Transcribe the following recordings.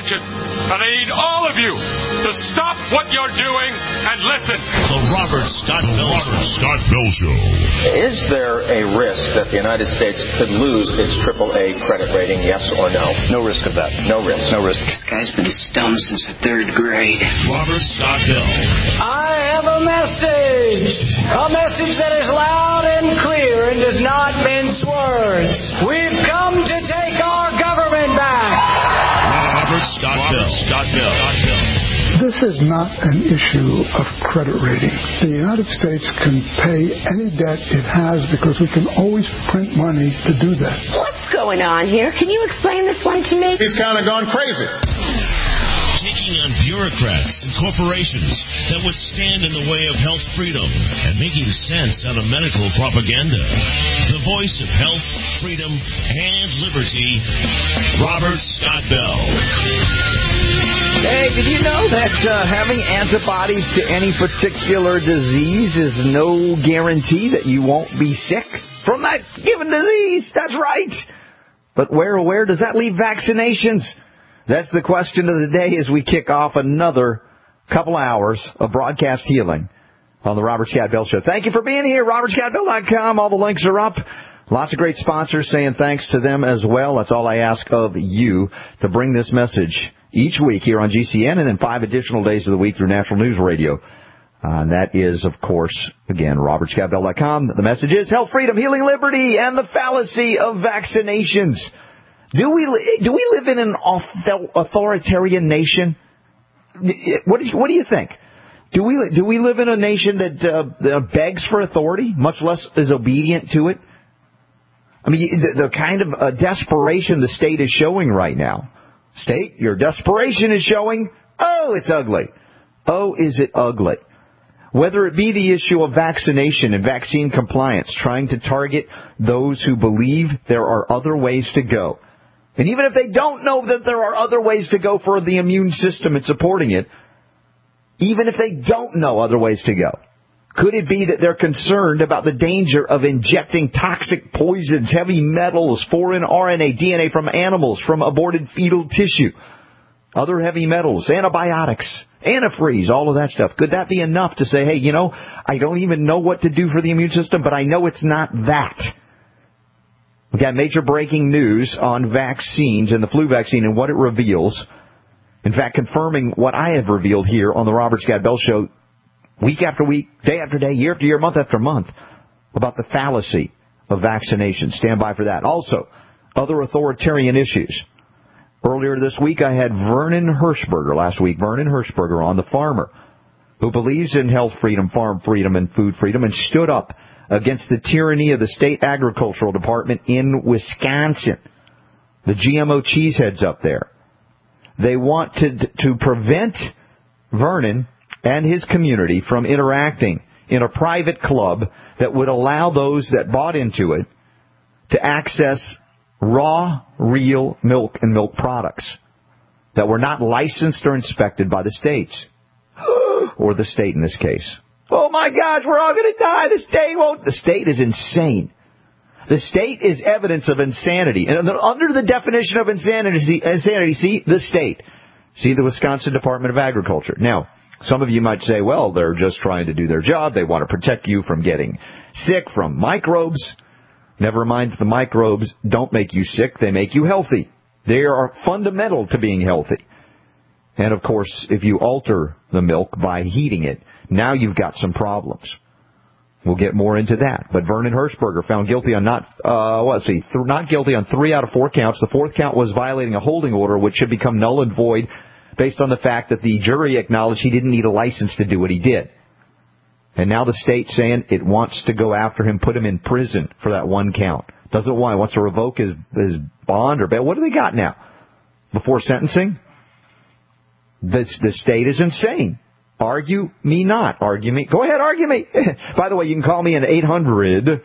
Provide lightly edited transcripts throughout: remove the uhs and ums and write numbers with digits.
attention. And I need all of you to stop what you're doing and listen. The Robert Scott Bell Show. Is there a risk that the United States could lose its AAA credit rating, yes or no? No risk of that. No risk. No risk. This guy's been stoned since the 3rd grade. Robert Scott Bell. I have a message. A message that is loud and clear and does not mince words. We've come to take our government back. Robert Scott Bell. This is not an issue of credit rating. The United States can pay any debt it has because we can always print money to do that. What's going on here? Can you explain this one to me? He's kind of gone crazy. Taking on bureaucrats and corporations that would stand in the way of health freedom and making sense out of medical propaganda. The voice of health, freedom, and liberty, Robert Scott Bell. Hey, did you know that having antibodies to any particular disease is no guarantee that you won't be sick from that given disease? That's right. But where does that leave vaccinations? That's the question of the day as we kick off another couple hours of broadcast healing on the Robert Scott Bell Show. Thank you for being here. RobertScottBell.com. All the links are up. Lots of great sponsors saying thanks to them as well. That's all I ask of you to bring this message each week here on GCN and then 5 additional days of the week through National News Radio. And that is, of course, again, RobertScottBell.com. The message is health, freedom, healing, liberty, and the fallacy of vaccinations. Do we live in an authoritarian nation? What do you think? Do we live in a nation that begs for authority, much less is obedient to it? I mean, the kind of desperation the state is showing right now. State, your desperation is showing. Oh, it's ugly. Oh, is it ugly? Whether it be the issue of vaccination and vaccine compliance, trying to target those who believe there are other ways to go. And even if they don't know that there are other ways to go for the immune system and supporting it, even if they don't know other ways to go, could it be that they're concerned about the danger of injecting toxic poisons, heavy metals, foreign RNA, DNA from animals, from aborted fetal tissue, other heavy metals, antibiotics, antifreeze, all of that stuff? Could that be enough to say, hey, I don't even know what to do for the immune system, but I know it's not that? We've got major breaking news on vaccines and the flu vaccine and what it reveals. In fact, confirming what I have revealed here on the Robert Scott Bell Show week after week, day after day, year after year, month after month, about the fallacy of vaccination. Stand by for that. Also, other authoritarian issues. Earlier this week, I had Vernon Hershberger, last week, Vernon Hershberger on, the farmer who believes in health freedom, farm freedom, and food freedom, and stood up against the tyranny of the state agricultural department in Wisconsin. The GMO cheeseheads up there. They want to prevent Vernon and his community from interacting in a private club that would allow those that bought into it to access raw, real milk and milk products that were not licensed or inspected by the states, or the state in this case. Oh my gosh, we're all going to die. The state won't. The state is insane. The state is evidence of insanity. And under the definition of insanity, see the state. See the Wisconsin Department of Agriculture. Now, some of you might say, well, they're just trying to do their job. They want to protect you from getting sick from microbes. Never mind that the microbes don't make you sick. They make you healthy. They are fundamental to being healthy. And, of course, if you alter the milk by heating it, now you've got some problems. We'll get more into that. But Vernon Hershberger found guilty on not guilty on 3 out of 4 counts. The 4th count was violating a holding order, which should become null and void based on the fact that the jury acknowledged he didn't need a license to do what he did. And now the state's saying it wants to go after him, put him in prison for that 1 count. Doesn't want. It wants to revoke his bond or bail. What do they got now? Before sentencing? The state is insane. Argue me not. Argue me. Go ahead, argue me. By the way, you can call me at 800-259-5791,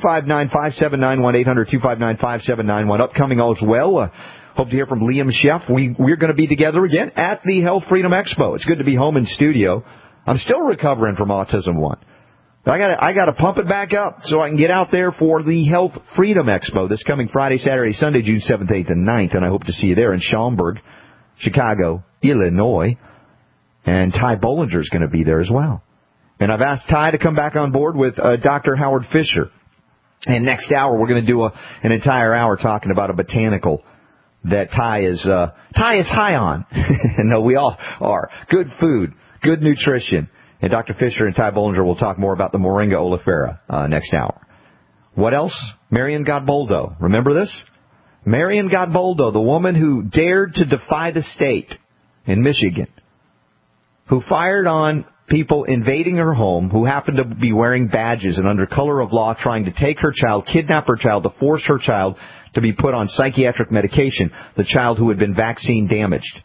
800-259-5791. Upcoming as well. Hope to hear from Liam Sheff. We're going to be together again at the Health Freedom Expo. It's good to be home in studio. I'm still recovering from Autism 1. I got to pump it back up so I can get out there for the Health Freedom Expo this coming Friday, Saturday, Sunday, June 7th, 8th, and 9th. And I hope to see you there in Schaumburg. Chicago, Illinois. And Ty Bollinger is going to be there as well. And I've asked Ty to come back on board with Dr. Howard Fisher. And next hour, we're going to do an entire hour talking about a botanical that Ty is high on. No, we all are. Good food, good nutrition. And Dr. Fisher and Ty Bollinger will talk more about the Moringa oleifera next hour. What else? Marion Godboldo. Remember this? Marion Godboldo, the woman who dared to defy the state in Michigan, who fired on people invading her home who happened to be wearing badges and under color of law trying to take her child, kidnap her child, to force her child to be put on psychiatric medication, the child who had been vaccine damaged.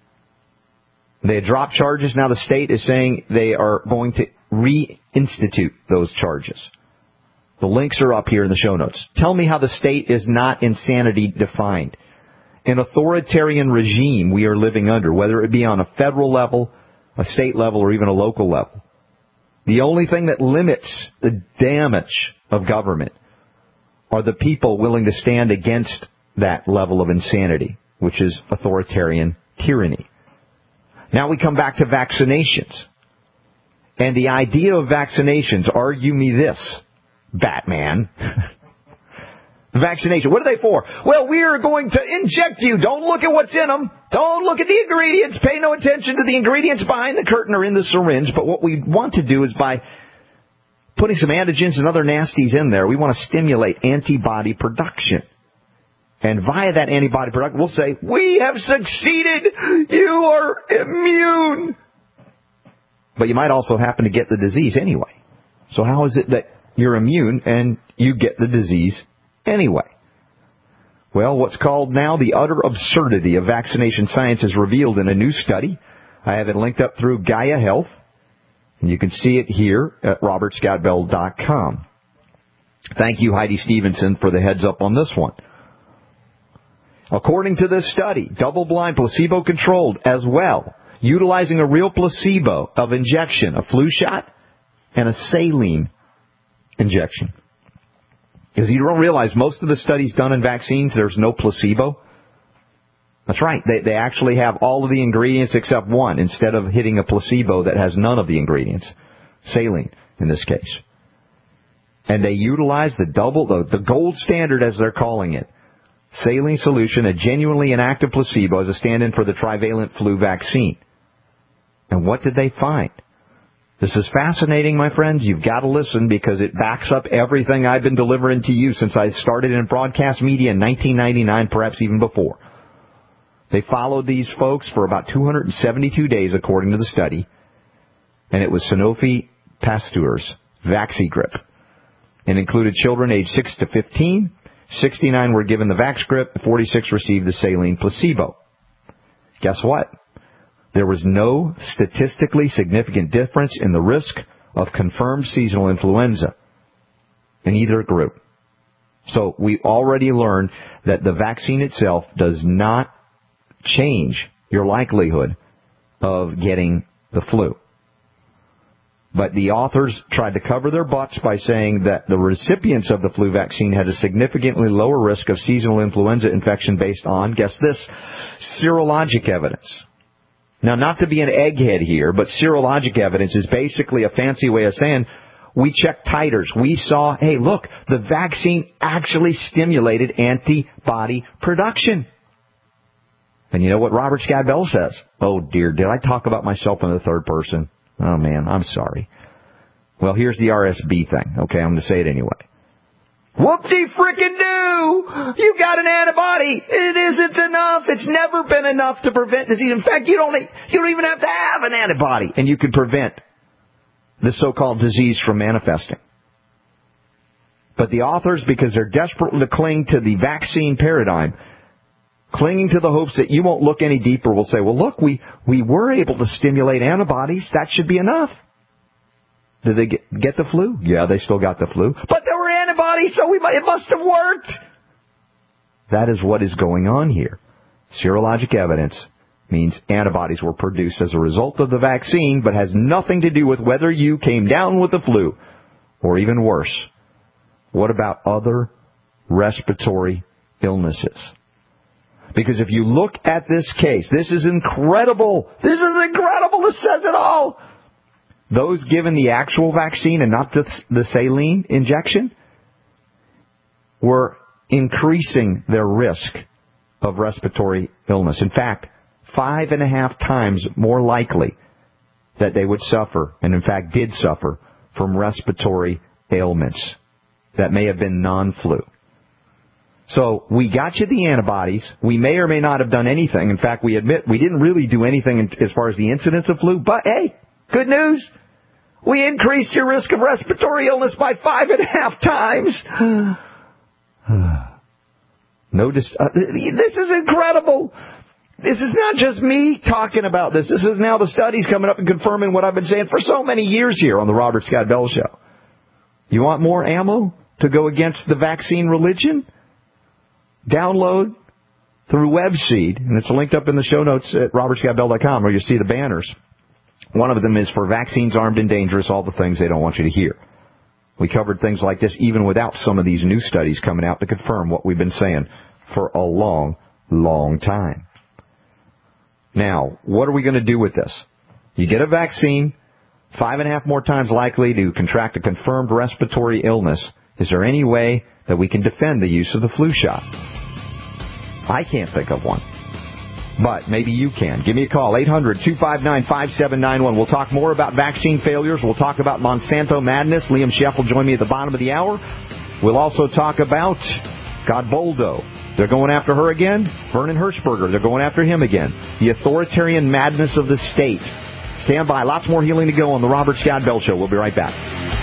They had dropped charges. Now the state is saying they are going to reinstitute those charges. The links are up here in the show notes. Tell me how the state is not insanity defined. An authoritarian regime we are living under, whether it be on a federal level, a state level, or even a local level. The only thing that limits the damage of government are the people willing to stand against that level of insanity, which is authoritarian tyranny. Now we come back to vaccinations. And the idea of vaccinations, argue me this, Batman. Vaccination, what are they for? Well, we are going to inject you. Don't look at what's in them. Don't look at the ingredients. Pay no attention to the ingredients behind the curtain or in the syringe. But what we want to do is by putting some antigens and other nasties in there, we want to stimulate antibody production. And via that antibody production, we'll say, we have succeeded. You are immune. But you might also happen to get the disease anyway. So how is it that you're immune and you get the disease anyway? Well, what's called now the utter absurdity of vaccination science is revealed in a new study. I have it linked up through Gaia Health, and you can see it here at robertscottbell.com. Thank you, Heidi Stevenson, for the heads up on this one. According to this study, double-blind, placebo-controlled as well, utilizing a real placebo of injection, a flu shot, and a saline injection. Because you don't realize most of the studies done in vaccines, there's no placebo. That's right. They actually have all of the ingredients except one, instead of hitting a placebo that has none of the ingredients. Saline, in this case. And they utilize the gold standard, as they're calling it. Saline solution, a genuinely inactive placebo, as a stand-in for the trivalent flu vaccine. And what did they find? This is fascinating, my friends. You've got to listen because it backs up everything I've been delivering to you since I started in broadcast media in 1999, perhaps even before. They followed these folks for about 272 days, according to the study, and it was Sanofi Pasteur's VaxiGrip. It included children aged 6 to 15. 69 were given the VaxGrip. 46 received the saline placebo. Guess what? There was no statistically significant difference in the risk of confirmed seasonal influenza in either group. So we already learned that the vaccine itself does not change your likelihood of getting the flu. But the authors tried to cover their butts by saying that the recipients of the flu vaccine had a significantly lower risk of seasonal influenza infection based on, guess this, serologic evidence. Now, not to be an egghead here, but serologic evidence is basically a fancy way of saying we checked titers. We saw, hey, look, the vaccine actually stimulated antibody production. And you know what Robert Scott Bell says? Oh, dear, did I talk about myself in the third person? Oh, man, I'm sorry. Well, here's the RSV thing. Okay, I'm going to say it anyway. Whoop-de-frickin-do! You got an antibody. It isn't enough. It's never been enough to prevent disease. In fact, you don't even have to have an antibody, and you can prevent the so-called disease from manifesting. But the authors, because they're desperate to cling to the vaccine paradigm, clinging to the hopes that you won't look any deeper, will say, well, look, we were able to stimulate antibodies. That should be enough. Did they get the flu? Yeah, they still got the flu. But there were antibodies, so it must have worked. That is what is going on here. Serologic evidence means antibodies were produced as a result of the vaccine, but has nothing to do with whether you came down with the flu, or even worse, what about other respiratory illnesses? Because if you look at this case, this is incredible. This is incredible. This says it all. Those given the actual vaccine and not the saline injection were increasing their risk of respiratory illness. In fact, 5.5 times more likely that they would suffer, and in fact did suffer, from respiratory ailments that may have been non-flu. So we got you the antibodies. We may or may not have done anything. In fact, we admit we didn't really do anything as far as the incidence of flu. But, hey, good news. We increased your risk of respiratory illness by 5.5 times. This is incredible. This is not just me talking about this. This is now the studies coming up and confirming what I've been saying for so many years here on the Robert Scott Bell Show. You want more ammo to go against the vaccine religion? Download through Webseed, and it's linked up in the show notes at robertscottbell.com where you see the banners. One of them is for vaccines armed and dangerous, all the things they don't want you to hear. We covered things like this even without some of these new studies coming out to confirm what we've been saying for a long, long time. Now, what are we going to do with this? You get a vaccine, 5.5 more times likely to contract a confirmed respiratory illness. Is there any way that we can defend the use of the flu shot? I can't think of one. But maybe you can. Give me a call, 800-259-5791. We'll talk more about vaccine failures. We'll talk about Monsanto madness. Liam Sheff will join me at the bottom of the hour. We'll also talk about Godboldo. They're going after her again. Vernon Hershberger, they're going after him again. The authoritarian madness of the state. Stand by. Lots more healing to go on the Robert Scott Bell Show. We'll be right back.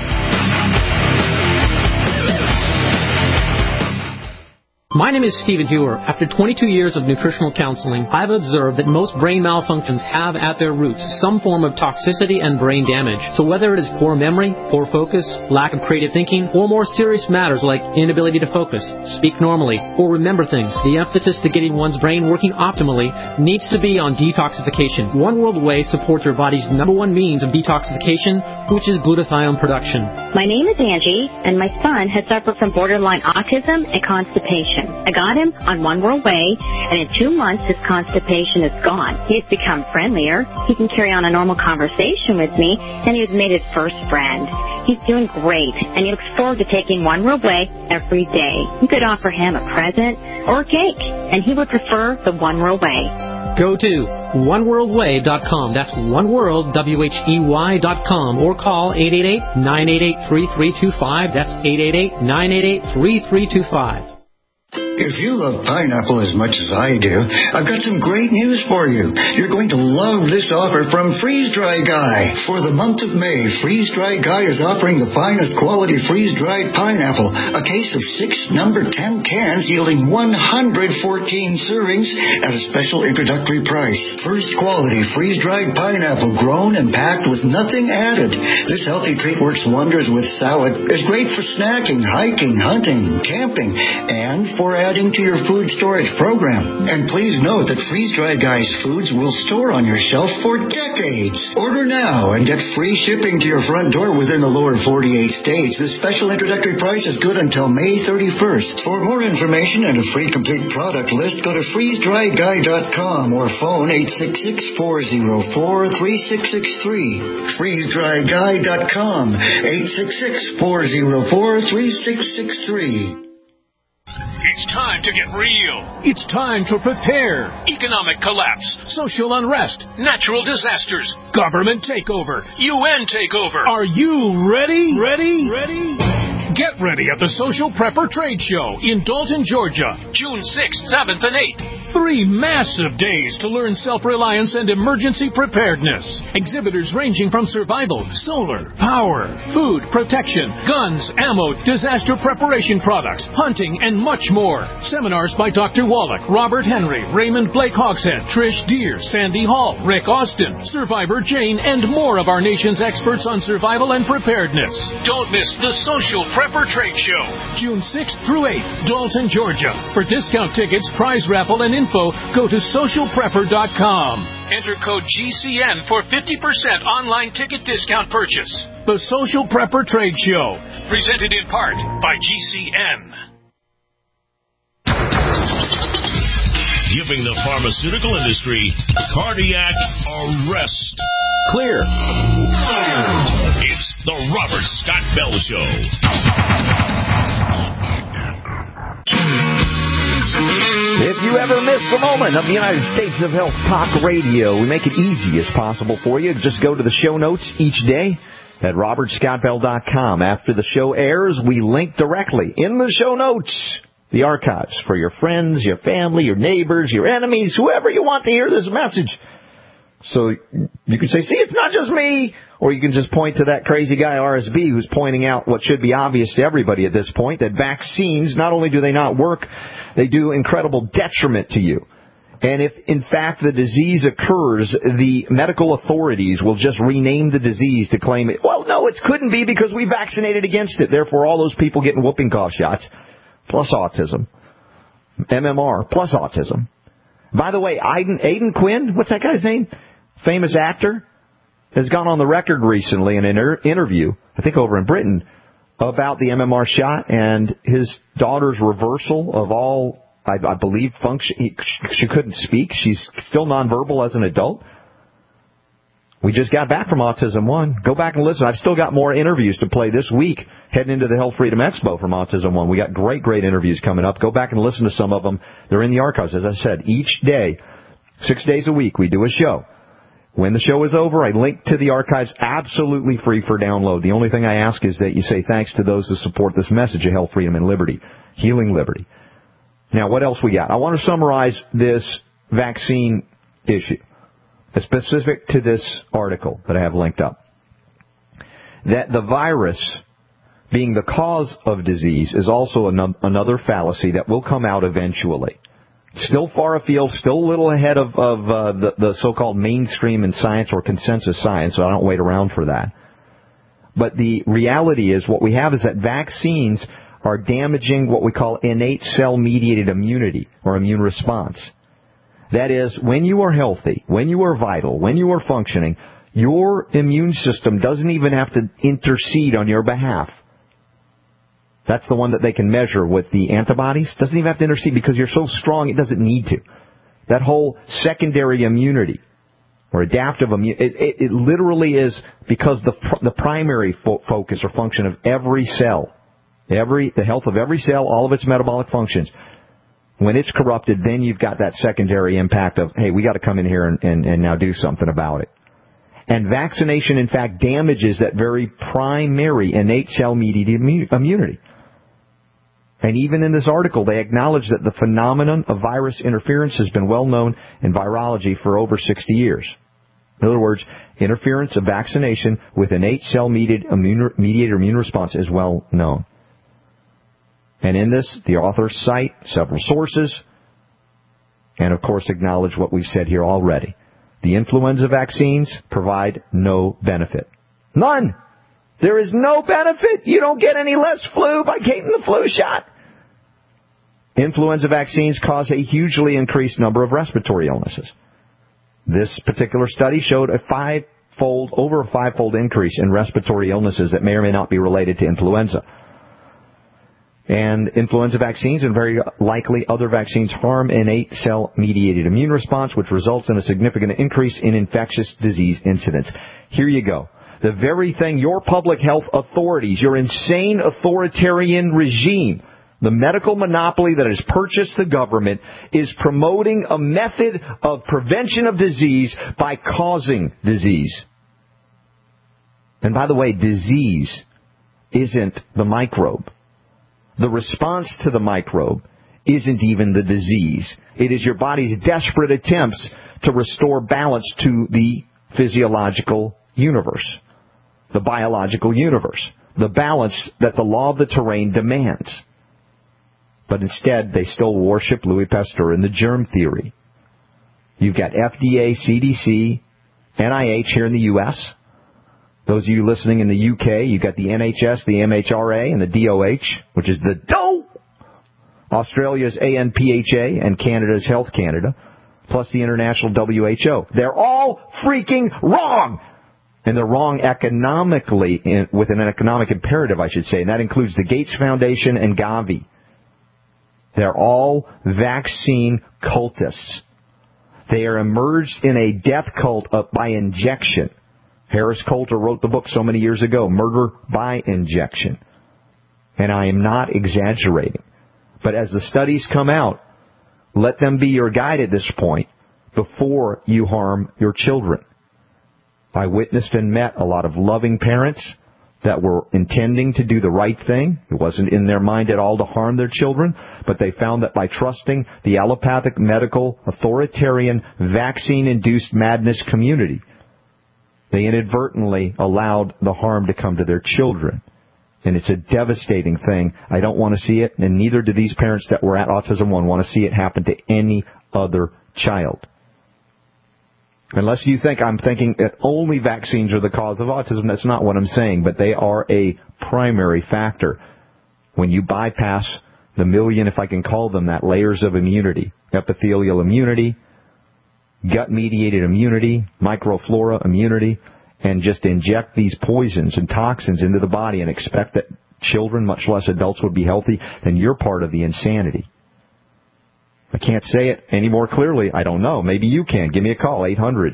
My name is Stephen Hewer. After 22 years of nutritional counseling, I've observed that most brain malfunctions have at their roots some form of toxicity and brain damage. So whether it is poor memory, poor focus, lack of creative thinking, or more serious matters like inability to focus, speak normally, or remember things, the emphasis to getting one's brain working optimally needs to be on detoxification. One World Whey supports your body's #1 means of detoxification, which is glutathione production. My name is Angie, and my son has suffered from borderline autism and constipation. I got him on One World Whey, and in 2 months his constipation is gone. He has become friendlier. He can carry on a normal conversation with me, and he has made his first friend. He's doing great, and he looks forward to taking One World Whey every day. You could offer him a present or a cake, and he would prefer the One World Whey. Go to oneworldwhey.com. That's oneworld.com, or call 888-988-3325. That's 888-988-3325. If you love pineapple as much as I do, I've got some great news for you. You're going to love this offer from Freeze Dry Guy. For the month of May, Freeze Dry Guy is offering the finest quality freeze-dried pineapple, a case of 6 number 10 cans yielding 114 servings at a special introductory price. First quality freeze-dried pineapple grown and packed with nothing added. This healthy treat works wonders with salad. It's great for snacking, hiking, hunting, camping, and for adding to your food storage program. And please note that Freeze Dry Guy's foods will store on your shelf for decades. Order now and get free shipping to your front door within the lower 48 states. This special introductory price is good until May 31st. For more information and a free complete product list, go to freezedryguy.com or phone 866-404-3663. freezedryguy.com 866-404-3663. It's time to get real. It's time to prepare. Economic collapse, social unrest, natural disasters, government takeover, UN takeover. Are you ready? Ready? Get ready at the Social Prepper Trade Show in Dalton, Georgia, June 6th, 7th, and 8th. 3 massive days to learn self-reliance and emergency preparedness. Exhibitors ranging from survival, solar, power, food, protection, guns, ammo, disaster preparation products, hunting, and much more. Seminars by Dr. Wallach, Robert Henry, Raymond Blake Hogshead, Trish Deere, Sandy Hall, Rick Austin, Survivor Jane, and more of our nation's experts on survival and preparedness. Don't miss the Social Prepper Trade Show, June 6th through 8th, Dalton, Georgia. For discount tickets, prize raffle, and info, go to socialprepper.com. Enter code GCN for 50% online ticket discount purchase. The Social Prepper Trade Show, presented in part by GCN. Give giving the pharmaceutical industry cardiac arrest. Clear. It's the Robert Scott Bell Show. If you ever miss a moment of the United States of Health Talk Radio, we make it easy as possible for you. Just go to the show notes each day at robertscottbell.com. After the show airs, we link directly in the show notes the archives for your friends, your family, your neighbors, your enemies, whoever you want to hear this message. So you can say, see, it's not just me. Or you can just point to that crazy guy, RSB, who's pointing out what should be obvious to everybody at this point, that vaccines, not only do they not work, they do incredible detriment to you. And if, in fact, the disease occurs, the medical authorities will just rename the disease to claim it. Well, no, it couldn't be because we vaccinated against it. Therefore, all those people getting whooping cough shots, plus autism, MMR, plus autism. By the way, Aidan Quinn, what's that guy's name? Famous actor, has gone on the record recently in an interview, I think over in Britain, about the MMR shot and his daughter's reversal of all, I believe, function. She couldn't speak. She's still nonverbal as an adult. We just got back from Autism One. Go back and listen. I've still got more interviews to play this week heading into the Health Freedom Expo from Autism One. We got great interviews coming up. Go back and listen to some of them. They're in the archives. As I said, each day, 6 days a week, we do a show. When the show is over, I link to the archives absolutely free for download. The only thing I ask is that you say thanks to those who support this message of health, freedom, and liberty. Healing liberty. Now, what else we got? I want to summarize this vaccine issue, specific to this article that I have linked up. That the virus being the cause of disease is also another fallacy that will come out eventually. Still far afield, still a little ahead of the so-called mainstream in science or consensus science, so I don't wait around for that. But the reality is what we have is that vaccines are damaging what we call innate cell-mediated immunity or immune response. That is, when you are healthy, when you are vital, when you are functioning, your immune system doesn't even have to intercede on your behalf. That's the one that they can measure with the antibodies. Doesn't even have to intercede because you're so strong it doesn't need to. That whole secondary immunity or adaptive immunity, it literally is because the primary focus or function of every cell, the health of every cell, all of its metabolic functions, when it's corrupted, then you've got that secondary impact of, hey, we got to come in here and now do something about it. And vaccination, in fact, damages that very primary innate cell-mediated immunity. And even in this article, they acknowledge that the phenomenon of virus interference has been well known in virology for over 60 years. In other words, interference of vaccination with innate cell-mediated immune response is well known. And in this, the authors cite several sources and, of course, acknowledge what we've said here already. The influenza vaccines provide no benefit. None! There is no benefit. You don't get any less flu by getting the flu shot. Influenza vaccines cause a hugely increased number of respiratory illnesses. This particular study showed over a five-fold increase in respiratory illnesses that may or may not be related to influenza. And influenza vaccines and very likely other vaccines harm innate cell-mediated immune response, which results in a significant increase in infectious disease incidence. Here you go. The very thing your public health authorities, your insane authoritarian regime, the medical monopoly that has purchased the government, is promoting a method of prevention of disease by causing disease. And by the way, disease isn't the microbe. The response to the microbe isn't even the disease. It is your body's desperate attempts to restore balance to the physiological universe, the biological universe, the balance that the law of the terrain demands. But instead, they still worship Louis Pasteur and the germ theory. You've got FDA, CDC, NIH here in the U.S., those of you listening in the UK, you've got the NHS, the MHRA, and the DOH, which is the DOH, Australia's ANPHA, and Canada's Health Canada, plus the international WHO. They're all freaking wrong! And they're wrong economically, with an economic imperative, I should say, and that includes the Gates Foundation and Gavi. They're all vaccine cultists. They are immersed in a death cult by injection. Harris Coulter wrote the book so many years ago, Murder by Injection. And I am not exaggerating. But as the studies come out, let them be your guide at this point before you harm your children. I witnessed and met a lot of loving parents that were intending to do the right thing. It wasn't in their mind at all to harm their children, but they found that by trusting the allopathic, medical, authoritarian, vaccine-induced madness community, they inadvertently allowed the harm to come to their children. And it's a devastating thing. I don't want to see it, and neither do these parents that were at Autism One want to see it happen to any other child. Unless you think I'm thinking that only vaccines are the cause of autism, that's not what I'm saying, but they are a primary factor. When you bypass the million, if I can call them that, layers of immunity, epithelial immunity, gut-mediated immunity, microflora immunity, and just inject these poisons and toxins into the body and expect that children, much less adults, would be healthy, then you're part of the insanity. I can't say it any more clearly. I don't know. Maybe you can. Give me a call,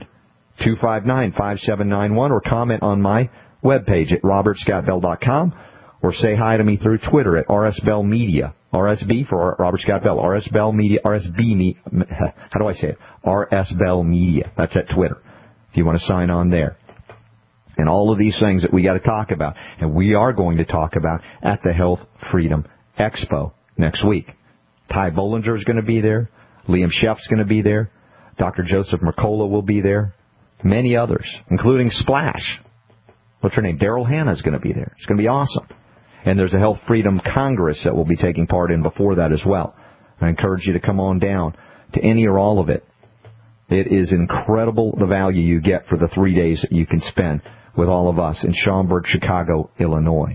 800-259-5791, or comment on my webpage at robertscottbell.com, or say hi to me through Twitter at RSBellMedia. RSB for Robert Scott Bell. RSBell Media. RSB me. How do I say it? RSBell Media. That's at Twitter. If you want to sign on there. And all of these things that we got to talk about, and we are going to talk about at the Health Freedom Expo next week. Ty Bollinger is going to be there. Liam Sheff's going to be there. Dr. Joseph Mercola will be there. Many others, including Splash. What's her name? Daryl Hannah's going to be there. It's going to be awesome. And there's a Health Freedom Congress that we'll be taking part in before that as well. I encourage you to come on down to any or all of it. It is incredible the value you get for the 3 days that you can spend with all of us in Schaumburg, Chicago, Illinois.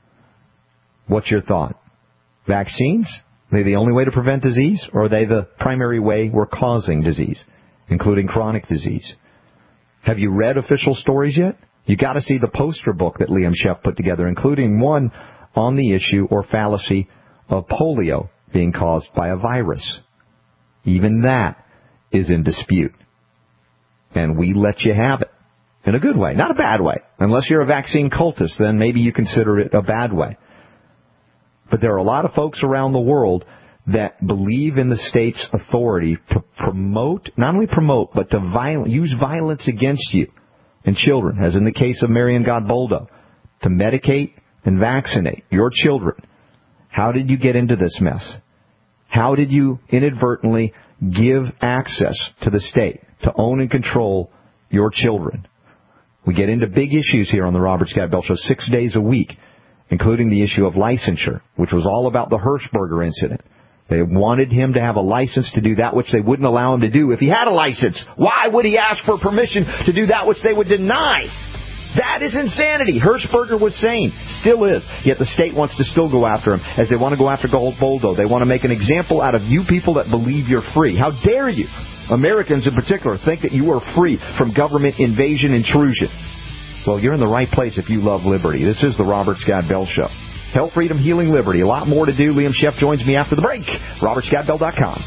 What's your thought? Vaccines? Are they the only way to prevent disease, or are they the primary way we're causing disease, including chronic disease? Have you read official stories yet? You got to see the poster book that Liam Sheff put together, including one on the issue or fallacy of polio being caused by a virus. Even that is in dispute. And we let you have it. In a good way, not a bad way. Unless you're a vaccine cultist, then maybe you consider it a bad way. But there are a lot of folks around the world that believe in the state's authority to promote, not only promote, but to use violence against you and children, as in the case of Marion Godboldo, to medicate and vaccinate your children. How did you get into this mess? How did you inadvertently give access to the state to own and control your children? We get into big issues here on the Robert Scott Bell Show 6 days a week, including the issue of licensure, which was all about the Hirschberger incident. They wanted him to have a license to do that which they wouldn't allow him to do if he had a license. Why would he ask for permission to do that which they would deny? That is insanity. Hirschberger was sane. Still is. Yet the state wants to still go after him, as they want to go after Boldo. They want to make an example out of you people that believe you're free. How dare you, Americans in particular, think that you are free from government invasion, intrusion? Well, you're in the right place if you love liberty. This is the Robert Scott Bell Show. Health, freedom, healing, liberty. A lot more to do. Liam Sheff joins me after the break. RobertScottBell.com.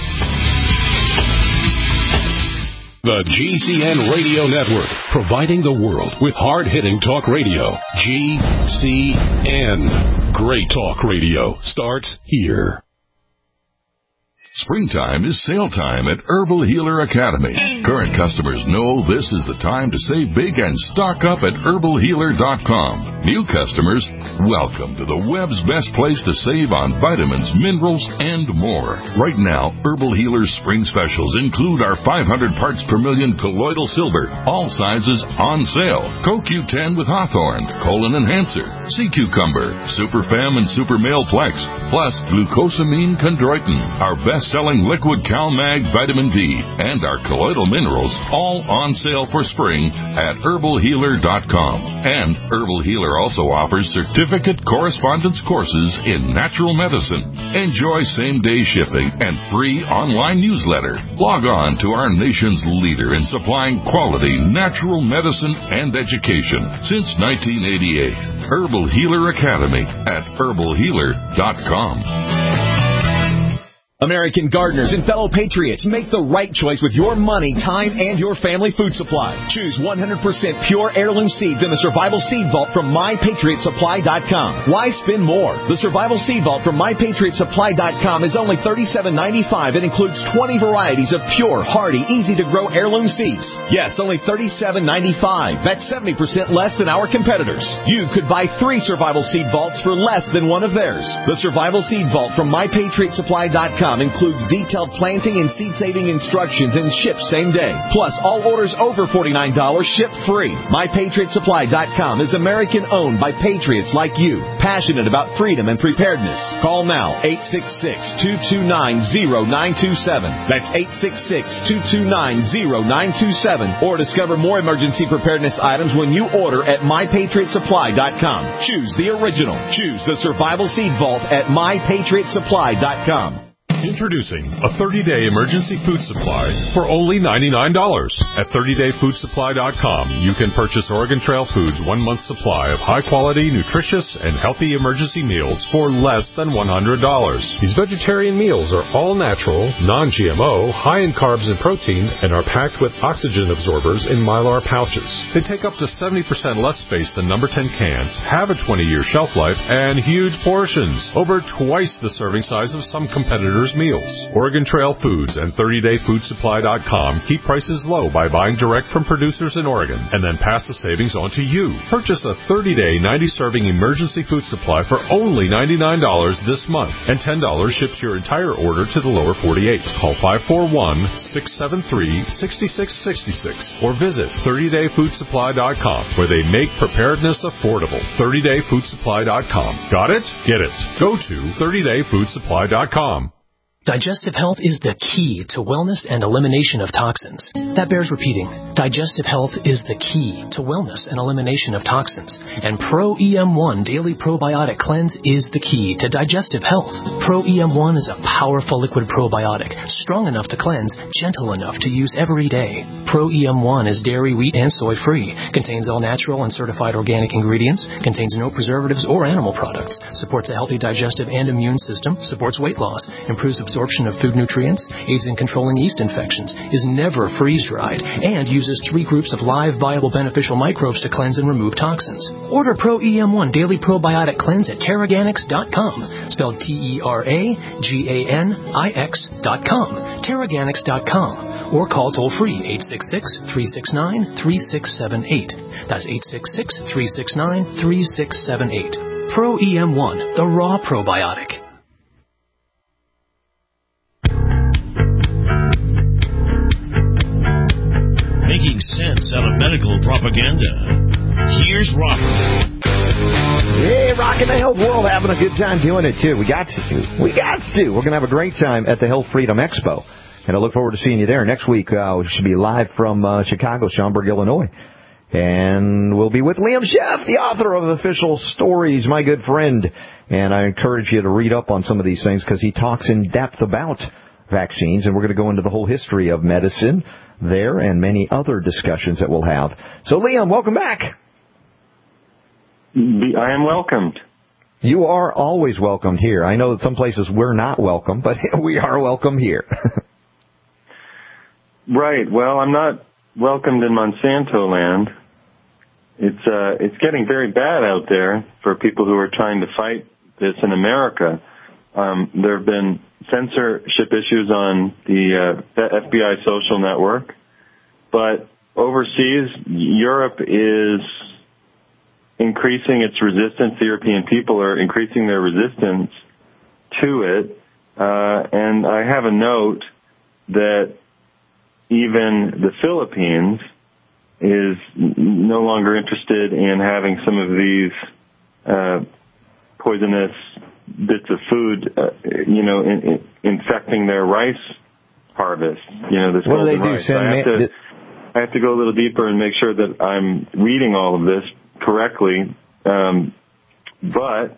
The GCN Radio Network, providing the world with hard-hitting talk radio. GCN. Great talk radio starts here. Springtime is sale time at Herbal Healer Academy. Current customers know this is the time to save big and stock up at herbalhealer.com. New customers, welcome to the web's best place to save on vitamins, minerals, and more. Right now, Herbal Healer's spring specials include our 500 parts per million colloidal silver, all sizes on sale. CoQ10 with Hawthorne, Colon Enhancer, Sea Cucumber, Super Fem and Super Male Plex, plus glucosamine chondroitin, our best-selling liquid CalMag vitamin D, and our colloidal minerals, all on sale for spring at herbalhealer.com. And Herbal Healer also offers certificate correspondence courses in natural medicine. Enjoy same-day shipping and free online newsletter. Log on to our nation's leader in supplying quality natural medicine and education since 1988. Herbal Healer Academy at herbalhealer.com. American gardeners and fellow patriots, make the right choice with your money, time, and your family food supply. Choose 100% pure heirloom seeds in the Survival Seed Vault from MyPatriotSupply.com. Why spend more? The Survival Seed Vault from MyPatriotSupply.com is only $37.95 and includes 20 varieties of pure, hardy, easy-to-grow heirloom seeds. Yes, only $37.95. That's 70% less than our competitors. You could buy 3 Survival Seed Vaults for less than one of theirs. The Survival Seed Vault from MyPatriotSupply.com includes detailed planting and seed-saving instructions and ships same day. Plus, all orders over $49 ship free. MyPatriotSupply.com is American-owned by patriots like you, passionate about freedom and preparedness. Call now, 866-229-0927. That's 866-229-0927. Or discover more emergency preparedness items when you order at MyPatriotSupply.com. Choose the original. Choose the Survival Seed Vault at MyPatriotSupply.com. Introducing a 30-day emergency food supply for only $99. At 30dayfoodsupply.com, you can purchase Oregon Trail Foods' 1-month supply of high-quality, nutritious, and healthy emergency meals for less than $100. These vegetarian meals are all natural, non-GMO, high in carbs and protein, and are packed with oxygen absorbers in Mylar pouches. They take up to 70% less space than number 10 cans, have a 20-year shelf life, and huge portions, over twice the serving size of some competitors' meals. Oregon Trail Foods and 30dayfoodsupply.com keep prices low by buying direct from producers in Oregon and then pass the savings on to you. Purchase a 30-day, 90-serving emergency food supply for only $99 this month, and $10 ships your entire order to the lower 48. Call 541-673-6666 or visit 30dayfoodsupply.com, where they make preparedness affordable. 30dayfoodsupply.com. Got it? Get it. Go to 30dayfoodsupply.com. Digestive health is the key to wellness and elimination of toxins. That bears repeating. Digestive health is the key to wellness and elimination of toxins. And Pro EM1 Daily Probiotic Cleanse is the key to digestive health. Pro EM1 is a powerful liquid probiotic, strong enough to cleanse, gentle enough to use every day. Pro EM1 is dairy, wheat, and soy-free, contains all natural and certified organic ingredients, contains no preservatives or animal products, supports a healthy digestive and immune system, supports weight loss, improves absorption of food nutrients, aids in controlling yeast infections, is never freeze-dried, and uses 3 groups of live, viable, beneficial microbes to cleanse and remove toxins. Order Pro EM1 Daily Probiotic Cleanse at Teraganix.com, spelled Teraganix.com, Teraganix.com, or call toll-free 866-369-3678. That's 866-369-3678. Pro EM1, the raw probiotic. Making sense out of medical propaganda. Here's Robert. Hey, rocking the health world, having a good time doing it, too. We got to. We're going to have a great time at the Health Freedom Expo. And I look forward to seeing you there. Next week, we should be live from Chicago, Schaumburg, Illinois. And we'll be with Liam Sheff, the author of Official Stories, my good friend. And I encourage you to read up on some of these things because he talks in depth about vaccines. And we're going to go into the whole history of medicine there and many other discussions that we'll have. So, Liam, welcome back. I am welcomed. You are always welcomed here. I know that some places we're not welcome, but we are welcome here. Right. Well, I'm not welcomed in Monsanto land. It's getting very bad out there for people who are trying to fight this in America. There have been censorship issues on the FBI social network, but overseas, Europe is increasing its resistance. The European people are increasing their resistance to it, and I have a note that even the Philippines is no longer interested in having some of these poisonous bits of food, infecting their rice harvest. This what do they do? rice. I have to go a little deeper and make sure that I'm reading all of this correctly. But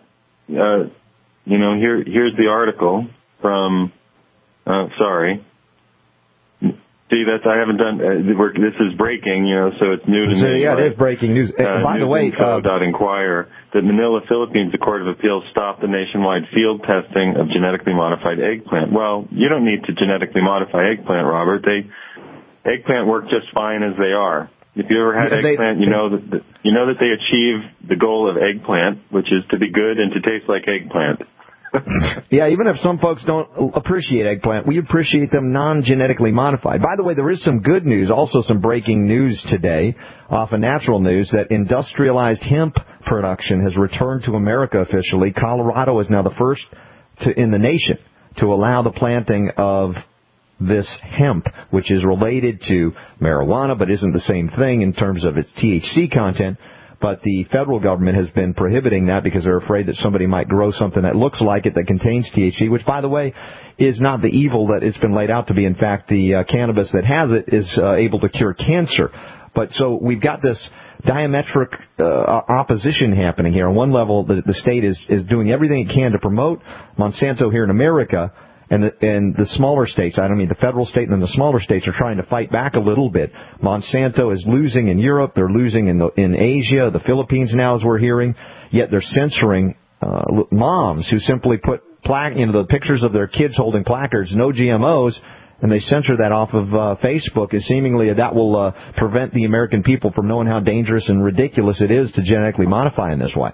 here's the article from. See, I haven't done. This is breaking, so it's new to me. Yeah, it is breaking news. By the way, Inquire that Manila, Philippines, the Court of Appeals stopped the nationwide field testing of genetically modified eggplant. Well, you don't need to genetically modify eggplant, Robert. Eggplant work just fine as they are. If you ever had eggplant, you know that they achieve the goal of eggplant, which is to be good and to taste like eggplant. Yeah, even if some folks don't appreciate eggplant, we appreciate them non-genetically modified. By the way, there is some good news, also some breaking news today off of Natural News, that industrialized hemp production has returned to America officially. Colorado is now the first in the nation to allow the planting of this hemp, which is related to marijuana but isn't the same thing in terms of its THC content. But the federal government has been prohibiting that because they're afraid that somebody might grow something that looks like it that contains THC, which, by the way, is not the evil that it's been laid out to be. In fact, the cannabis that has it is able to cure cancer. But so we've got this diametric opposition happening here. On one level, the state is doing everything it can to promote Monsanto here in America. And the smaller states, I don't mean the federal state and then the smaller states, are trying to fight back a little bit. Monsanto is losing in Europe. They're losing in Asia, the Philippines now, as we're hearing. Yet they're censoring moms who simply put the pictures of their kids holding placards, no GMOs, and they censor that off of Facebook, and seemingly that will prevent the American people from knowing how dangerous and ridiculous it is to genetically modify in this way.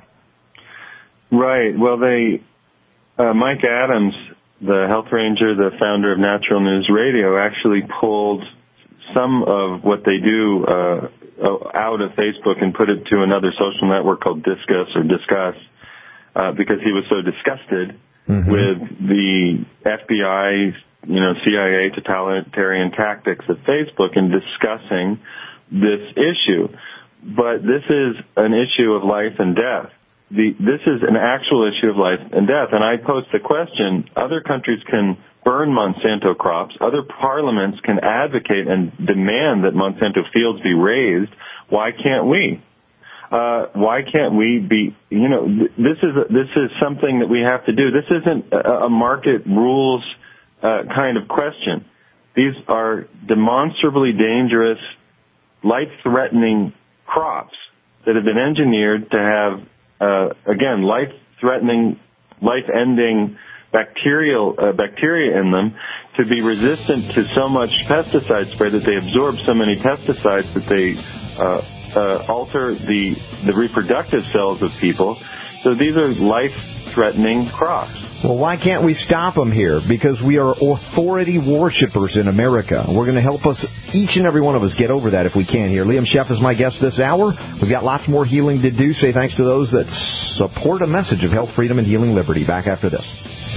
Right. Well, Mike Adams, the health ranger, the founder of Natural News Radio, actually pulled some of what they do out of Facebook and put it to another social network called Discuss because he was so disgusted with the FBI, CIA totalitarian tactics of Facebook in discussing this issue. But this is an issue of life and death. This is an actual issue of life and death. And I posed the question, other countries can burn Monsanto crops. Other parliaments can advocate and demand that Monsanto fields be raised. Why can't we? Why can't we be, this is something that we have to do. This isn't a market rules kind of question. These are demonstrably dangerous, life-threatening crops that have been engineered to have life-threatening, life-ending bacteria in them to be resistant to so much pesticide spray that they absorb so many pesticides that they alter the reproductive cells of people. So these are life-threatening crops. Well, why can't we stop them here? Because we are authority worshippers in America. We're going to help us, each and every one of us, get over that if we can here. Liam Sheff is my guest this hour. We've got lots more healing to do. Say thanks to those that support a message of health, freedom, and healing liberty. Back after this.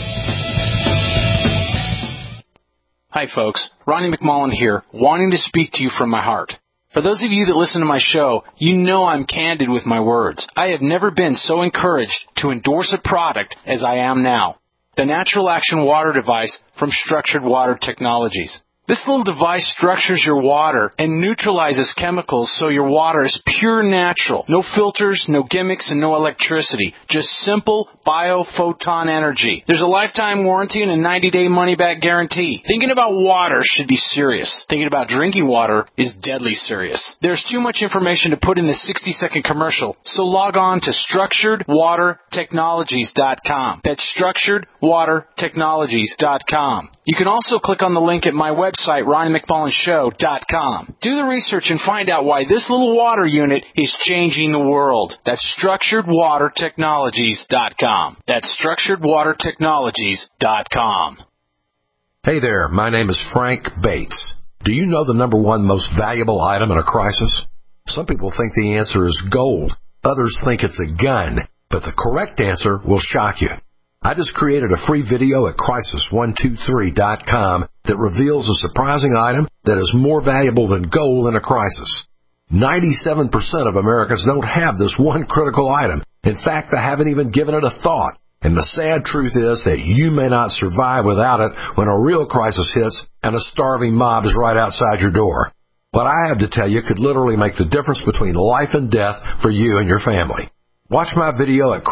Hi, folks. Ronnie McMullen here, wanting to speak to you from my heart. For those of you that listen to my show, you know I'm candid with my words. I have never been so encouraged to endorse a product as I am now. The Natural Action Water Device from Structured Water Technologies. This little device structures your water and neutralizes chemicals so your water is pure natural. No filters, no gimmicks, and no electricity. Just simple biophoton energy. There's a lifetime warranty and a 90-day money-back guarantee. Thinking about water should be serious. Thinking about drinking water is deadly serious. There's too much information to put in the 60-second commercial, so log on to StructuredWaterTechnologies.com. That's StructuredWaterTechnologies.com. You can also click on the link at my website, RonnieMcMullenShow.com. Do the research and find out why this little water unit is changing the world. That's StructuredWaterTechnologies.com. That's StructuredWaterTechnologies.com. Hey there, my name is Frank Bates. Do you know the number one most valuable item in a crisis? Some people think the answer is gold. Others think it's a gun. But the correct answer will shock you. I just created a free video at Crisis123.com that reveals a surprising item that is more valuable than gold in a crisis. 97% of Americans don't have this one critical item. In fact, they haven't even given it a thought. And the sad truth is that you may not survive without it when a real crisis hits and a starving mob is right outside your door. What I have to tell you could literally make the difference between life and death for you and your family. Watch my video at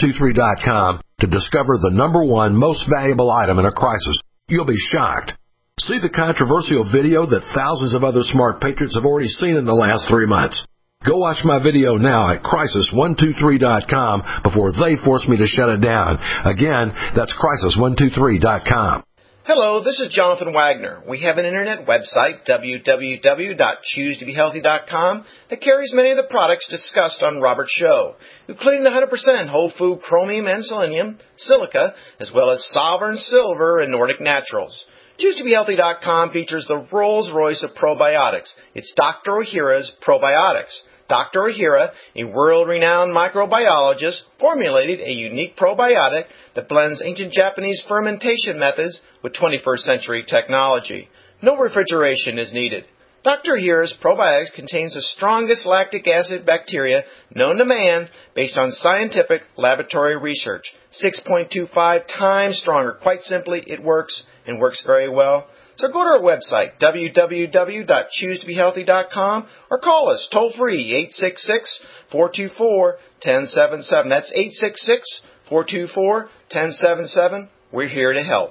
Crisis123.com to discover the number one most valuable item in a crisis. You'll be shocked. See the controversial video that thousands of other smart patriots have already seen in the last 3 months. Go watch my video now at crisis123.com before they force me to shut it down. Again, that's crisis123.com. Hello, this is Jonathan Wagner. We have an internet website, www.choosetobehealthy.com, that carries many of the products discussed on Robert's show, including the 100% whole food chromium and selenium, silica, as well as Sovereign Silver and Nordic Naturals. ChooseToBeHealthy.com features the Rolls-Royce of probiotics. It's Dr. Ohhira's probiotics. Dr. Ohhira, a world-renowned microbiologist, formulated a unique probiotic that blends ancient Japanese fermentation methods with 21st century technology. No refrigeration is needed. Dr. Ohhira's probiotics contains the strongest lactic acid bacteria known to man based on scientific laboratory research. 6.25 times stronger. Quite simply, it works and works very well. So go to our website, www.choosetobehealthy.com, or call us toll-free, 866-424-1077. That's 866-424-1077. We're here to help.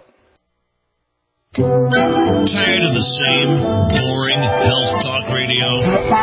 Tired of the same boring health talk radio?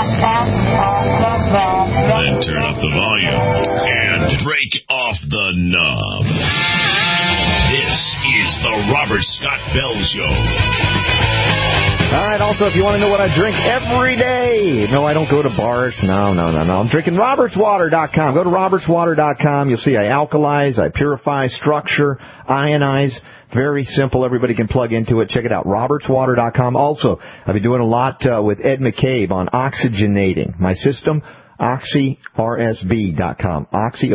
Then turn up the volume and break off the knob. This is the Robert Scott Bell Show. All right, also, if you want to know what I drink every day. No, I don't go to bars. No. I'm drinking RobertsWater.com. Go to RobertsWater.com. You'll see I alkalize, I purify, structure, ionize. Very simple. Everybody can plug into it. Check it out, RobertsWater.com. Also, I've been doing a lot with Ed McCabe on oxygenating my system, OxyRSB.com.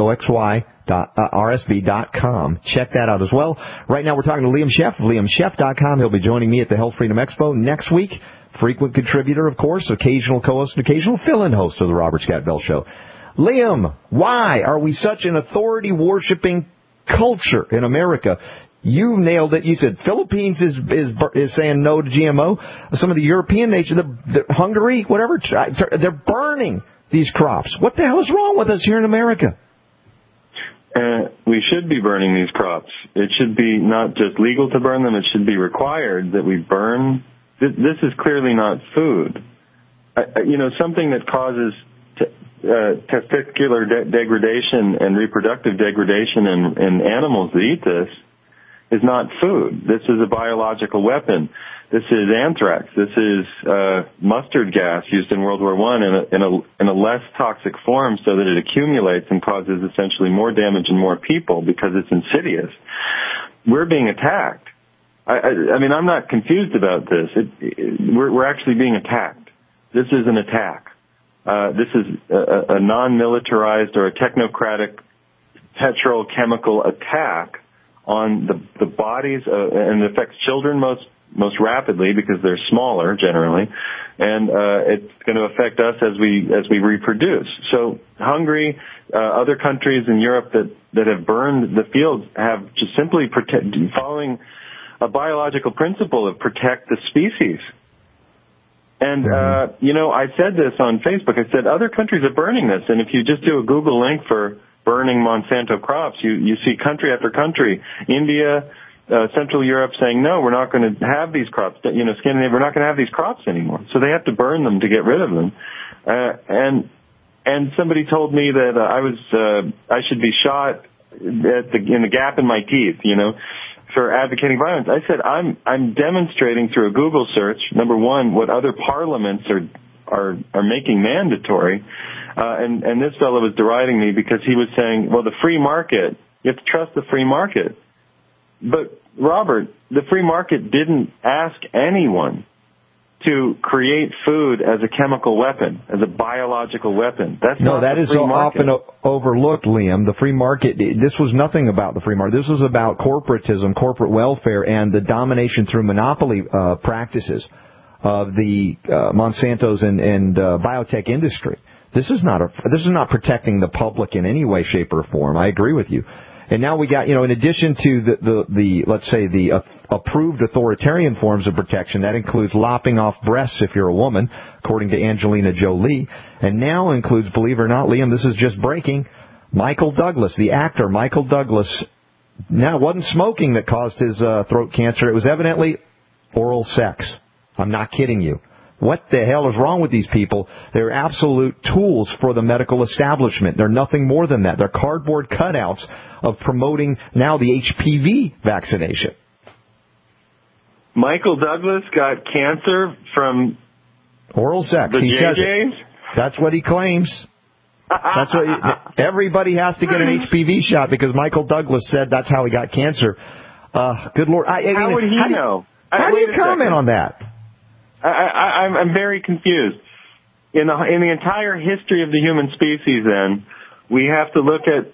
RSB.com. Check that out as well. Right now we're talking to Liam Sheff of LiamSheff.com. He'll be joining me at the Health Freedom Expo next week. Frequent contributor, of course, occasional co-host, and occasional fill-in host of the Robert Scott Bell Show. Liam, why are we such an authority-worshipping culture in America? You nailed it. You said Philippines is saying no to GMO. Some of the European nations, Hungary, whatever, they're burning these crops. What the hell is wrong with us here in America? We should be burning these crops. It should be not just legal to burn them, it should be required that we burn. This is clearly not food. Something that causes testicular degradation and reproductive degradation in animals that eat this is not food. This is a biological weapon. This is anthrax. This is mustard gas used in World War I in a less toxic form so that it accumulates and causes essentially more damage in more people because it's insidious. We're being attacked. I'm not confused about this. We're actually being attacked. This is an attack. This is a non-militarized or a technocratic petrochemical attack on the bodies, and it affects children most rapidly because they're smaller generally, and it's going to affect us as we reproduce. So Hungary, other countries in Europe that have burned the fields have just simply following a biological principle of protect the species. And I said this on Facebook. I said other countries are burning this, and if you just do a Google link for burning Monsanto crops, you see country after country, India, Central Europe saying, no, we're not going to have these crops. Scandinavia, we're not going to have these crops anymore. So they have to burn them to get rid of them. And somebody told me that I should be shot in the gap in my teeth, for advocating violence. I said I'm demonstrating through a Google search, number one, what other parliaments are making mandatory. And this fellow was deriding me because he was saying, well, the free market, you have to trust the free market. But, Robert, the free market didn't ask anyone to create food as a chemical weapon, as a biological weapon. That is so often overlooked, Liam. The free market, this was nothing about the free market. This was about corporatism, corporate welfare, and the domination through monopoly practices of the Monsantos and biotech industry. This is not protecting the public in any way, shape, or form. I agree with you. And now we got, in addition to the let's say the approved authoritarian forms of protection, that includes lopping off breasts if you're a woman, according to Angelina Jolie, and now includes, believe it or not, Liam, this is just breaking, Michael Douglas, the actor Michael Douglas. Now, it wasn't smoking that caused his throat cancer. It was evidently oral sex. I'm not kidding you. What the hell is wrong with these people? They're absolute tools for the medical establishment. They're nothing more than that. They're cardboard cutouts of promoting now the HPV vaccination. Michael Douglas got cancer from oral sex. The he JJs? says it. That's what he claims. That's what everybody has to get an HPV shot because Michael Douglas said that's how he got cancer. Good Lord. How would he know? How do you comment on that? I'm very confused. In the entire history of the human species, then, we have to look at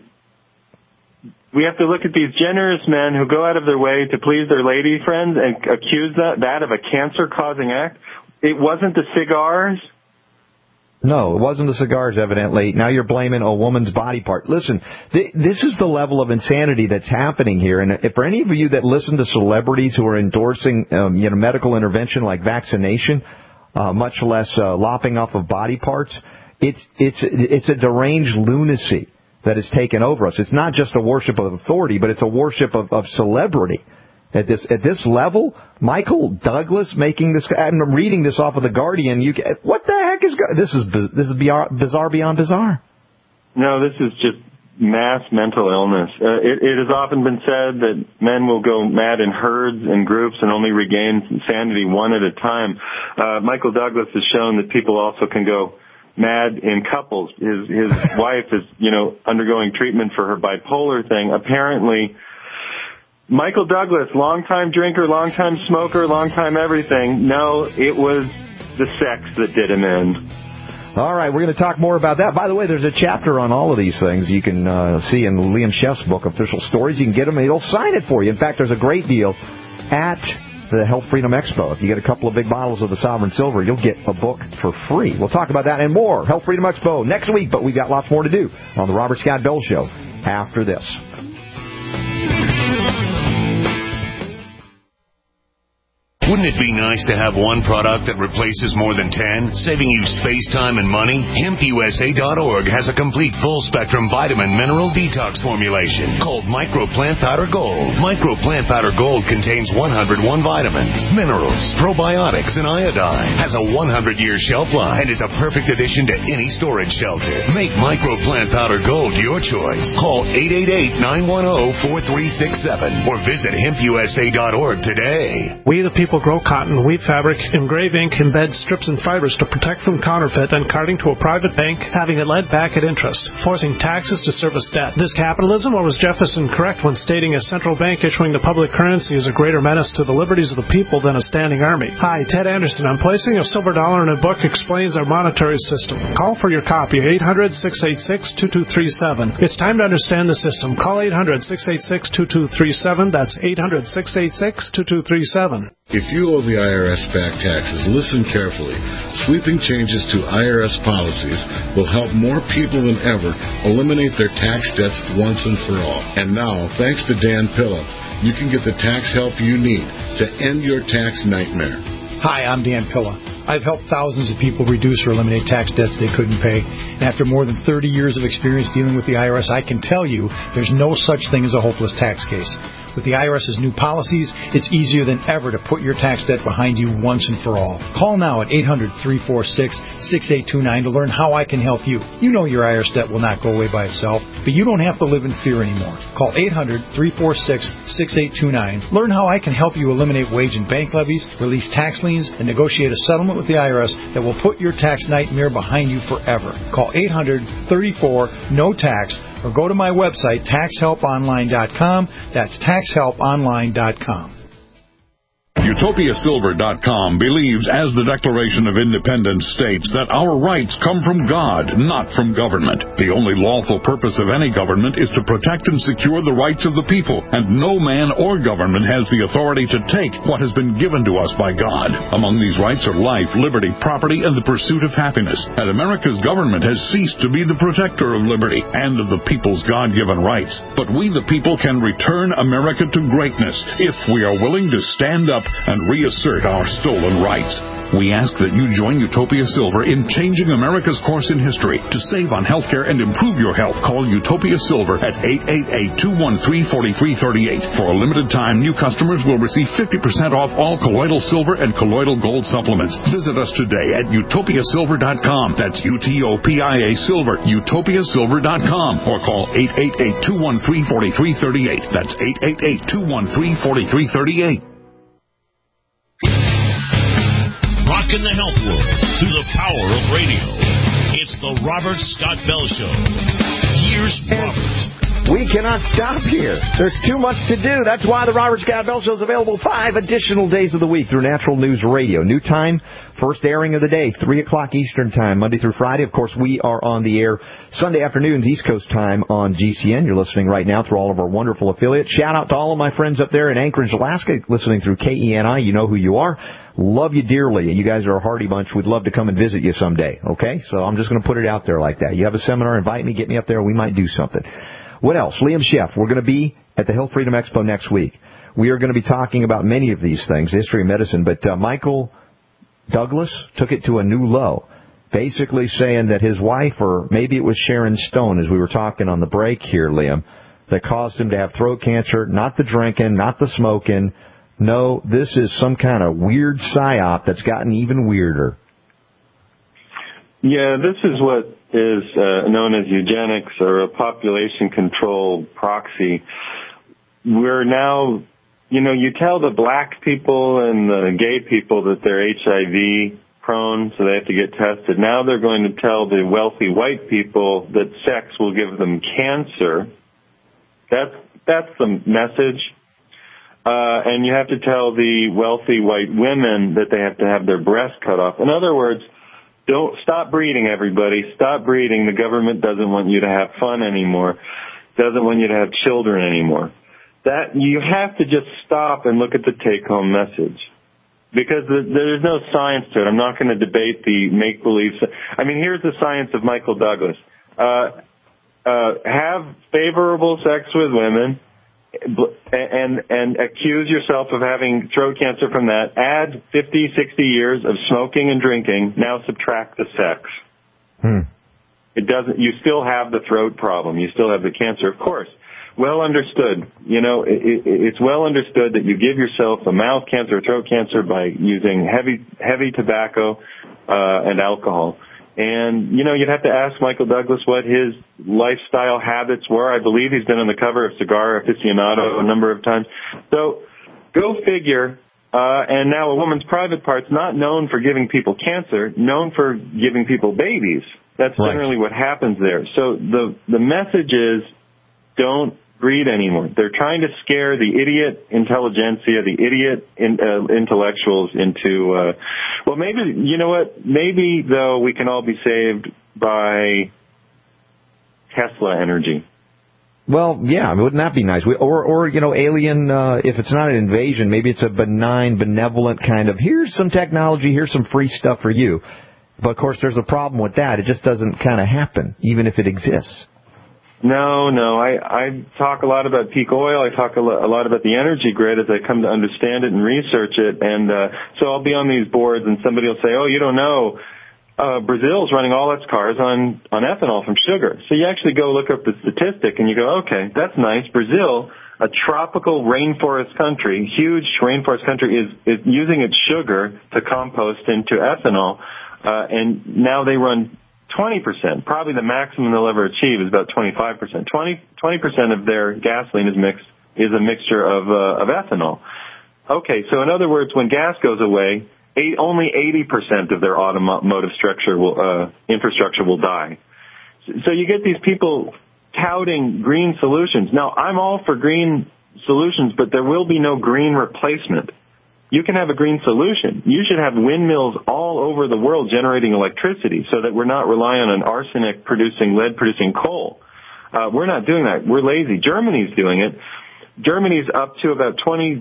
these generous men who go out of their way to please their lady friends and accuse that of a cancer-causing act. It wasn't the cigars. No, it wasn't the cigars, evidently. Now you're blaming a woman's body part. Listen, this is the level of insanity that's happening here. And for any of you that listen to celebrities who are endorsing medical intervention like vaccination, much less lopping off of body parts, it's a deranged lunacy that has taken over us. It's not just a worship of authority, but it's a worship of celebrity. At this level, Michael Douglas making this. I'm reading this off of The Guardian. What the heck is this is bizarre beyond bizarre. No, this is just mass mental illness. It has often been said that men will go mad in herds and groups and only regain sanity one at a time. Michael Douglas has shown that people also can go mad in couples. His wife is, undergoing treatment for her bipolar thing. Apparently, Michael Douglas, longtime drinker, longtime smoker, longtime everything. No, it was the sex that did him in. All right, we're going to talk more about that. By the way, there's a chapter on all of these things you can see in Liam Sheff's book, Official Stories. You can get them, and he'll sign it for you. In fact, there's a great deal at the Health Freedom Expo. If you get a couple of big bottles of the Sovereign Silver, you'll get a book for free. We'll talk about that and more. Health Freedom Expo next week, but we've got lots more to do on the Robert Scott Bell Show after this. Wouldn't it be nice to have one product that replaces more than 10, saving you space, time, and money? HempUSA.org has a complete full-spectrum vitamin mineral detox formulation called Micro Plant Powder Gold. Micro Plant Powder Gold contains 101 vitamins, minerals, probiotics, and iodine. Has a 100-year shelf life and is a perfect addition to any storage shelter. Make Micro Plant Powder Gold your choice. Call 888-910-4367 or visit HempUSA.org today. We the people grow cotton, weave fabric, engrave ink, embed strips and fibers to protect from counterfeit and carting to a private bank, having it led back at interest, forcing taxes to service debt. This capitalism, or was Jefferson correct when stating a central bank issuing the public currency is a greater menace to the liberties of the people than a standing army? Hi, Ted Anderson. I'm placing a silver dollar in a book explains our monetary system. Call for your copy, 800-686-2237. It's time to understand the system. Call 800-686-2237. That's 800-686-2237. If you owe the IRS back taxes, listen carefully. Sweeping changes to IRS policies will help more people than ever eliminate their tax debts once and for all. And now, thanks to Dan Pilla, you can get the tax help you need to end your tax nightmare. Hi, I'm Dan Pilla. I've helped thousands of people reduce or eliminate tax debts they couldn't pay. And after more than 30 years of experience dealing with the IRS, I can tell you there's no such thing as a hopeless tax case. With the IRS's new policies, it's easier than ever to put your tax debt behind you once and for all. Call now at 800-346-6829 to learn how I can help you. You know your IRS debt will not go away by itself, but you don't have to live in fear anymore. Call 800-346-6829. Learn how I can help you eliminate wage and bank levies, release tax liens, and negotiate a settlement with the IRS that will put your tax nightmare behind you forever. Call 800-34-NO-TAX or go to my website, taxhelponline.com. That's taxhelponline.com. UtopiaSilver.com believes, as the Declaration of Independence states, that our rights come from God, not from government. The only lawful purpose of any government is to protect and secure the rights of the people, and no man or government has the authority to take what has been given to us by God. Among these rights are life, liberty, property, and the pursuit of happiness. And America's government has ceased to be the protector of liberty and of the people's God-given rights. But we, the people, can return America to greatness if we are willing to stand up and reassert our stolen rights. We ask that you join Utopia Silver in changing America's course in history. To save on healthcare and improve your health, call Utopia Silver at 888-213-4338. For a limited time, new customers will receive 50% off all colloidal silver and colloidal gold supplements. Visit us today at utopiasilver.com. That's UTOPIA Silver, utopiasilver.com, or call 888-213-4338. That's 888-213-4338. Rockin' the health world through the power of radio. It's the Robert Scott Bell Show. Here's Robert. We cannot stop here. There's too much to do. That's why the Robert Scott Bell Show is available 5 additional days of the week through Natural News Radio. New time, first airing of the day, 3 o'clock Eastern Time, Monday through Friday. Of course, we are on the air Sunday afternoons, East Coast time on GCN. You're listening right now through all of our wonderful affiliates. Shout out to all of my friends up there in Anchorage, Alaska, listening through KENI. You know who you are. Love you dearly. You guys are a hearty bunch. We'd love to come and visit you someday, okay? So I'm just going to put it out there like that. You have a seminar, invite me, get me up there. We might do something. What else? Liam Sheff, we're going to be at the Health Freedom Expo next week. We are going to be talking about many of these things, the history of medicine, but Michael Douglas took it to a new low, basically saying that his wife, or maybe it was Sharon Stone, as we were talking on the break here, Liam, that caused him to have throat cancer, not the drinking, not the smoking. No, this is some kind of weird psyop that's gotten even weirder. Yeah, this is what is known as eugenics, or a population control proxy. We're now, you tell the black people and the gay people that they're HIV prone, so they have to get tested. Now they're going to tell the wealthy white people that sex will give them cancer. That's the message. And you have to tell the wealthy white women that they have to have their breasts cut off. In other words, don't stop breeding, everybody. Stop breeding. The government doesn't want you to have fun anymore. Doesn't want you to have children anymore. That you have to just stop and look at the take-home message, because there's no science to it. I'm not going to debate the make-believe. I mean, here's the science of Michael Douglas. Have favorable sex with women, and accuse yourself of having throat cancer from that. Add 50, 60 years of smoking and drinking. Now subtract the sex. It doesn't. You still have the throat problem. You still have the cancer, of course. Well understood. It's well understood that you give yourself a mouth cancer or throat cancer by using heavy tobacco and alcohol. And, you'd have to ask Michael Douglas what his lifestyle habits were. I believe he's been on the cover of Cigar Aficionado a number of times. So go figure. And now a woman's private part's not known for giving people cancer, known for giving people babies. That's generally what happens there. So the message is, don't breed anymore. They're trying to scare the idiot intelligentsia, the idiot intellectuals into, well, maybe, you know what? Maybe, though, we can all be saved by Tesla energy. Well, yeah, wouldn't that be nice? Or alien, if it's not an invasion, maybe it's a benign, benevolent kind of, here's some technology, here's some free stuff for you. But, of course, there's a problem with that. It just doesn't kind of happen, even if it exists. No. I talk a lot about peak oil. I talk a lot about the energy grid as I come to understand it and research it. And so I'll be on these boards, and somebody will say, oh, you don't know, Brazil's running all its cars on ethanol from sugar. So you actually go look up the statistic, and you go, okay, that's nice. Brazil, a tropical rainforest country, huge rainforest country, is using its sugar to compost into ethanol, and now they run 20%. Probably the maximum they'll ever achieve is about 25%. 20% of their gasoline is a mixture of ethanol. Okay, so in other words, when gas goes away, only 80% of their automotive infrastructure will die. So you get these people touting green solutions. Now, I'm all for green solutions, but there will be no green replacement. You can have a green solution. You should have windmills all over the world generating electricity so that we're not relying on arsenic-producing, lead-producing coal. We're not doing that. We're lazy. Germany's doing it. Germany's up to about 21%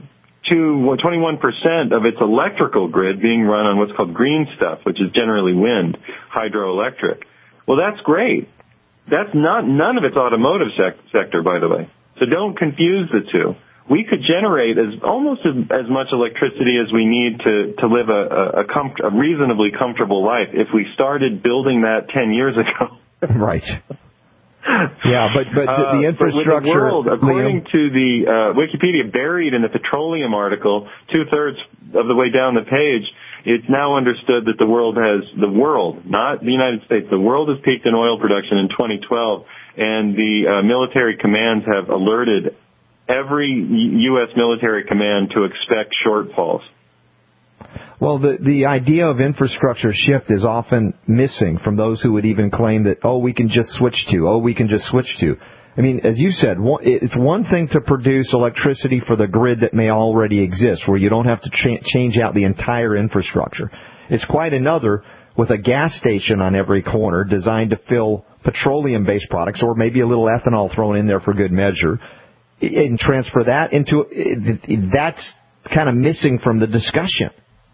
of its electrical grid being run on what's called green stuff, which is generally wind, hydroelectric. Well, that's great. That's none of its automotive sector, by the way. So don't confuse the two. we could generate almost as much electricity as we need to live a reasonably comfortable life if we started building that 10 years ago. Right. Yeah, but the infrastructure, but with the world, according to the Wikipedia, buried in the petroleum article, 2/3 of the way down the page, it's now understood that the world, not the United States, the world has peaked in oil production in 2012, and the military commands have alerted every U.S. military command to expect shortfalls. Well, the idea of infrastructure shift is often missing from those who would even claim that, we can just switch to. I mean, as you said, it's one thing to produce electricity for the grid that may already exist, where you don't have to change out the entire infrastructure. It's quite another with a gas station on every corner designed to fill petroleum-based products, or maybe a little ethanol thrown in there for good measure, and transfer that into, that's kind of missing from the discussion.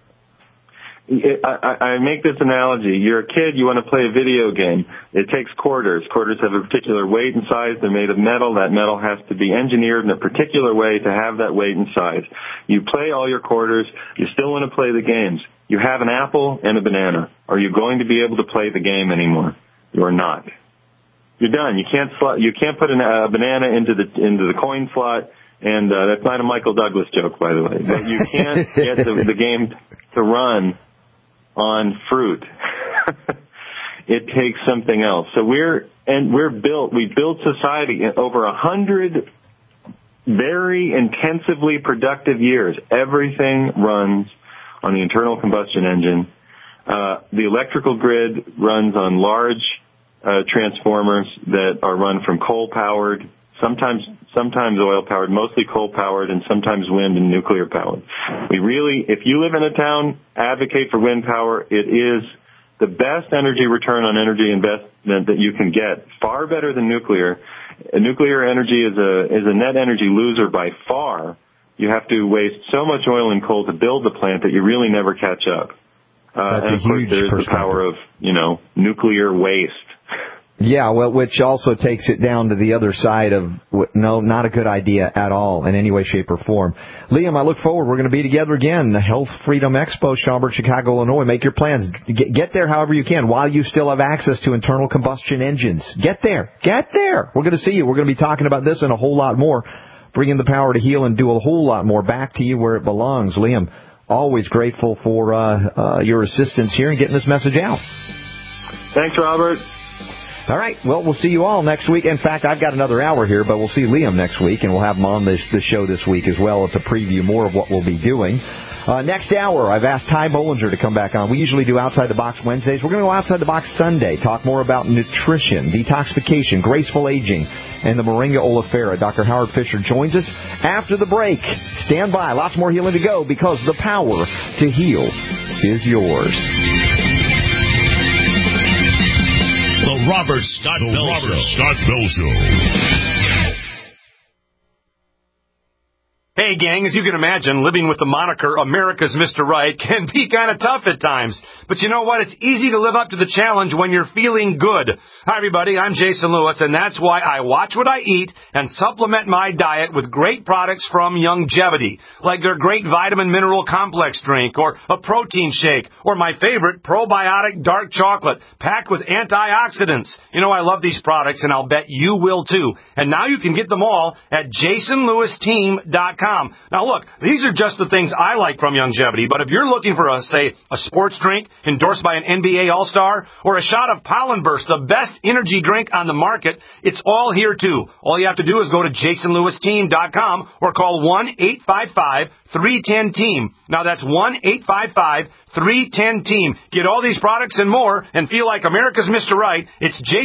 I make this analogy. You're a kid, you want to play a video game. It takes quarters. Quarters have a particular weight and size. They're made of metal. That metal has to be engineered in a particular way to have that weight and size. You play all your quarters. You still want to play the games. You have an apple and a banana. Are you going to be able to play the game anymore? You're not. You're done. You can't put a banana into the coin slot. And that's not a Michael Douglas joke, by the way. But you can't get the game to run on fruit. It takes something else. So we built society in over 100 very intensively productive years. Everything runs on the internal combustion engine. The electrical grid runs on large transformers that are run from coal-powered, sometimes oil-powered, mostly coal-powered, and sometimes wind and nuclear-powered. If you live in a town, advocate for wind power. It is the best energy return on energy investment that you can get, far better than nuclear. Nuclear energy is a net energy loser by far. You have to waste so much oil and coal to build the plant that you really never catch up. And of course, there is the power of, nuclear waste. Yeah, well, which also takes it down to the other side of, no, not a good idea at all in any way, shape, or form. Liam, I look forward. We're going to be together again. The Health Freedom Expo, Schaumburg, Chicago, Illinois. Make your plans. Get there however you can while you still have access to internal combustion engines. Get there. We're going to see you. We're going to be talking about this and a whole lot more, bringing the power to heal and do a whole lot more back to you where it belongs. Liam, always grateful for your assistance here in getting this message out. Thanks, Robert. All right. Well, we'll see you all next week. In fact, I've got another hour here, but we'll see Liam next week, and we'll have him on the show this week as well to preview more of what we'll be doing. Next hour, I've asked Ty Bollinger to come back on. We usually do Outside the Box Wednesdays. We're going to go Outside the Box Sunday, talk more about nutrition, detoxification, graceful aging, and the Moringa oleifera. Dr. Howard Fisher joins us after the break. Stand by. Lots more healing to go because the power to heal is yours. The Robert Scott Bell Show. Hey, gang, as you can imagine, living with the moniker America's Mr. Right can be kind of tough at times. But you know what? It's easy to live up to the challenge when you're feeling good. Hi, everybody. I'm Jason Lewis, and that's why I watch what I eat and supplement my diet with great products from Youngevity, like their great vitamin mineral complex drink or a protein shake or my favorite probiotic dark chocolate packed with antioxidants. You know, I love these products, and I'll bet you will too. And now you can get them all at JasonLewisTeam.com. Now, look, these are just the things I like from Youngevity, but if you're looking for, a sports drink endorsed by an NBA All-Star or a shot of Pollen Burst, the best energy drink on the market, it's all here, too. All you have to do is go to JasonLewisTeam.com or call 1-855-310-TEAM. Now, that's 1-855-310-TEAM. Get all these products and more and feel like America's Mr. Right. It's Jason.